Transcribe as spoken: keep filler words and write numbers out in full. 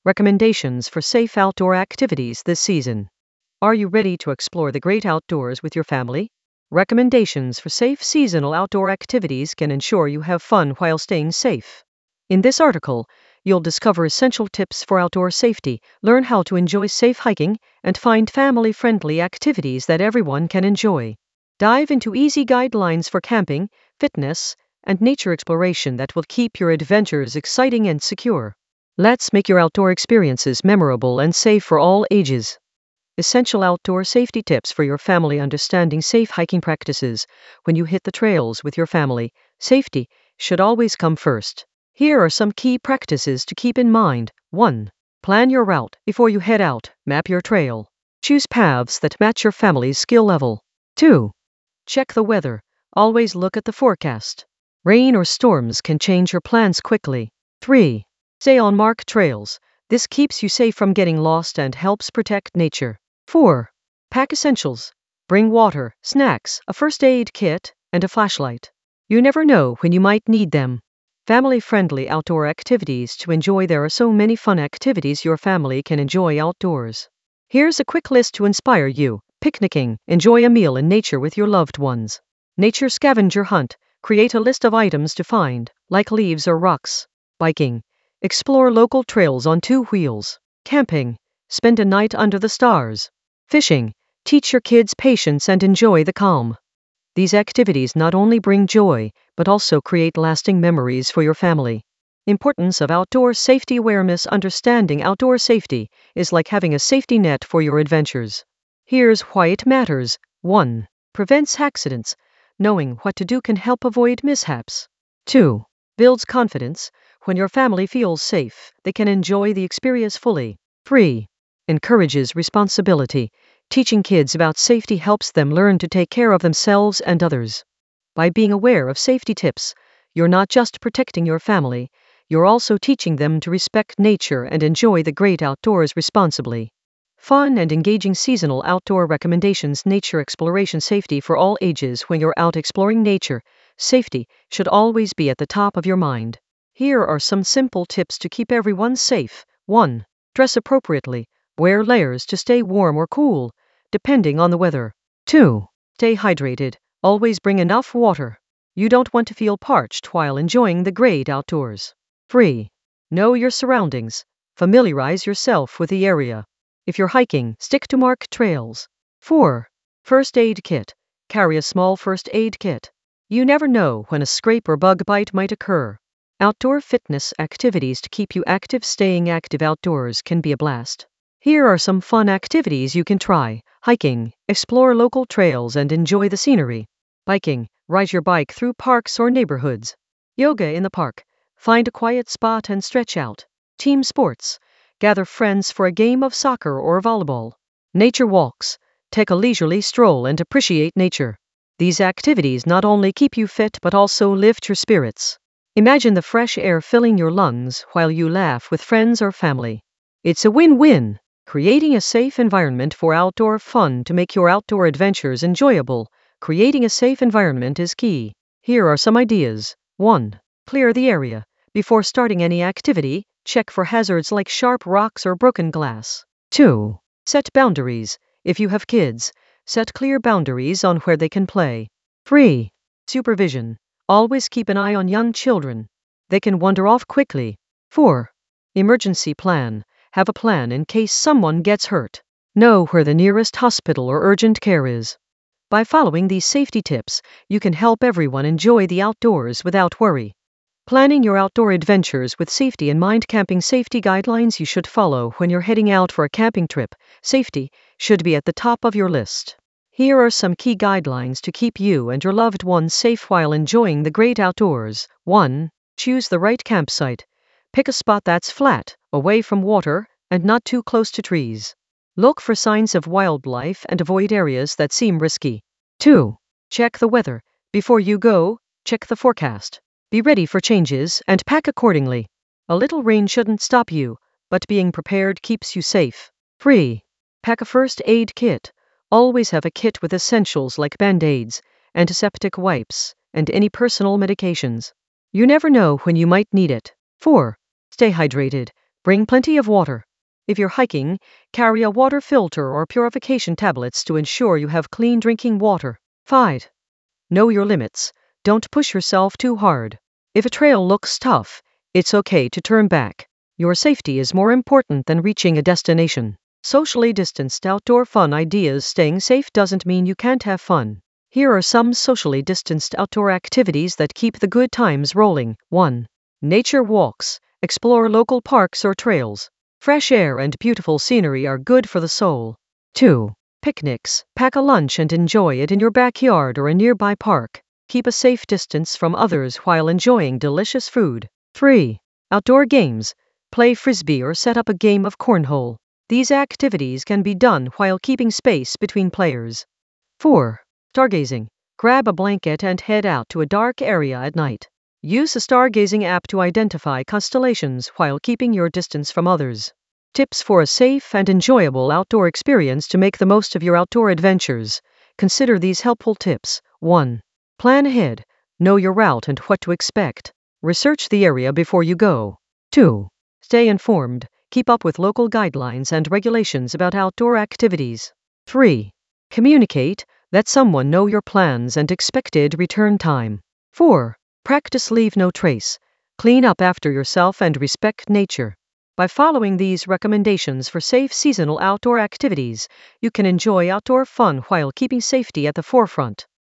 Recommendations for safe outdoor activities this season. Are you ready to explore the great outdoors with your family? Recommendations for safe seasonal outdoor activities can ensure you have fun while staying safe. In this article, you'll discover essential tips for outdoor safety, learn how to enjoy safe hiking, and find family-friendly activities that everyone can enjoy. Dive into easy guidelines for camping, fitness, and nature exploration that will keep your adventures exciting and secure. Let's make your outdoor experiences memorable and safe for all ages. Essential outdoor safety tips for your family. Understanding safe hiking practices. When you hit the trails with your family, safety should always come first. Here are some key practices to keep in mind. one. Plan your route. Before you head out, map your trail. Choose paths that match your family's skill level. two. Check the weather. Always look at the forecast. Rain or storms can change your plans quickly. three. Stay on marked trails. This keeps you safe from getting lost and helps protect nature. four. Pack essentials. Bring water, snacks, a first aid kit, and a flashlight. You never know when you might need them. Family-friendly outdoor activities to enjoy. There are so many fun activities your family can enjoy outdoors. Here's a quick list to inspire you. Picnicking. Enjoy a meal in nature with your loved ones. Nature scavenger hunt. Create a list of items to find, like leaves or rocks. Biking. Explore local trails on two wheels. Camping. Spend a night under the stars. Fishing. Teach your kids patience and enjoy the calm. These activities not only bring joy, but also create lasting memories for your family. Importance of outdoor safety awareness. Understanding outdoor safety is like having a safety net for your adventures. Here's why it matters. one. Prevents accidents. Knowing what to do can help avoid mishaps. two. Builds confidence. When your family feels safe, they can enjoy the experience fully. three. Encourages responsibility. Teaching kids about safety helps them learn to take care of themselves and others. By being aware of safety tips, you're not just protecting your family, you're also teaching them to respect nature and enjoy the great outdoors responsibly. Fun and engaging seasonal outdoor recommendations. Nature exploration. Safety for all ages. When you're out exploring nature, safety should always be at the top of your mind. Here are some simple tips to keep everyone safe. one. Dress appropriately. Wear layers to stay warm or cool, depending on the weather. two. Stay hydrated. Always bring enough water. You don't want to feel parched while enjoying the great outdoors. three. Know your surroundings. Familiarize yourself with the area. If you're hiking, stick to marked trails. four. First aid kit. Carry a small first aid kit. You never know when a scrape or bug bite might occur. Outdoor fitness activities to keep you active. Staying active outdoors can be a blast. Here are some fun activities you can try. Hiking. Explore local trails and enjoy the scenery. Biking. Ride your bike through parks or neighborhoods. Yoga in the park. Find a quiet spot and stretch out. Team sports. Gather friends for a game of soccer or volleyball. Nature walks. Take a leisurely stroll and appreciate nature. These activities not only keep you fit but also lift your spirits. Imagine the fresh air filling your lungs while you laugh with friends or family. It's a win-win. Creating a safe environment for outdoor fun to make your outdoor adventures enjoyable. Creating a safe environment is key. Here are some ideas. one. Clear the area. Before starting any activity, check for hazards like sharp rocks or broken glass. two. Set boundaries. If you have kids, set clear boundaries on where they can play. three. Supervision. Always keep an eye on young children. They can wander off quickly. four. Emergency plan. Have a plan in case someone gets hurt. Know where the nearest hospital or urgent care is. By following these safety tips, you can help everyone enjoy the outdoors without worry. Planning your outdoor adventures with safety in mind. Camping safety guidelines you should follow when you're heading out for a camping trip. Safety should be at the top of your list. Here are some key guidelines to keep you and your loved ones safe while enjoying the great outdoors. one. Choose the right campsite. Pick a spot that's flat, away from water, and not too close to trees. Look for signs of wildlife and avoid areas that seem risky. two. Check the weather. Before you go, check the forecast. Be ready for changes and pack accordingly. A little rain shouldn't stop you, but being prepared keeps you safe. three. Pack a first aid kit. Always have a kit with essentials like band-aids, antiseptic wipes, and any personal medications. You never know when you might need it. four. Stay hydrated. Bring plenty of water. If you're hiking, carry a water filter or purification tablets to ensure you have clean drinking water. five. Know your limits. Don't push yourself too hard. If a trail looks tough, it's okay to turn back. Your safety is more important than reaching a destination. Socially distanced outdoor fun ideas. Staying safe doesn't mean you can't have fun. Here are some socially distanced outdoor activities that keep the good times rolling. one. Nature walks. Explore local parks or trails. Fresh air and beautiful scenery are good for the soul. two. Picnics. Pack a lunch and enjoy it in your backyard or a nearby park. Keep a safe distance from others while enjoying delicious food. three. Outdoor games. Play frisbee or set up a game of cornhole. These activities can be done while keeping space between players. four. Stargazing. Grab a blanket and head out to a dark area at night. Use a stargazing app to identify constellations while keeping your distance from others. Tips for a safe and enjoyable outdoor experience. To make the most of your outdoor adventures, consider these helpful tips. one. Plan ahead. Know your route and what to expect. Research the area before you go. two. Stay informed. Keep up with local guidelines and regulations about outdoor activities. three. Communicate. Let someone know your plans and expected return time. four. Practice leave no trace. Clean up after yourself and respect nature. By following these recommendations for safe seasonal outdoor activities, you can enjoy outdoor fun while keeping safety at the forefront.